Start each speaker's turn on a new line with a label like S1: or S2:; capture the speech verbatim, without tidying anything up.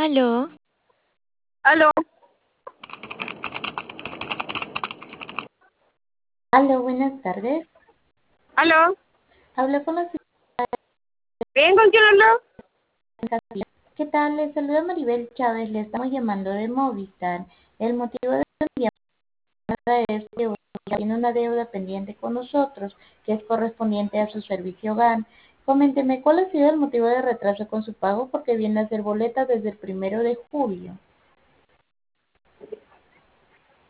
S1: Aló,
S2: Aló,
S3: Aló, buenas tardes.
S2: aló.
S3: Hablo con la
S2: ¿Bien con quién hablo?
S3: señora. ¿Qué tal? Le saluda Maribel Chávez. Le estamos llamando de Movistar. El motivo de la llamada es que usted tiene una deuda pendiente con nosotros, que es correspondiente a su servicio hogar. Coménteme, ¿cuál ha sido el motivo de retraso con su pago? Porque viene a ser boleta desde el primero de julio.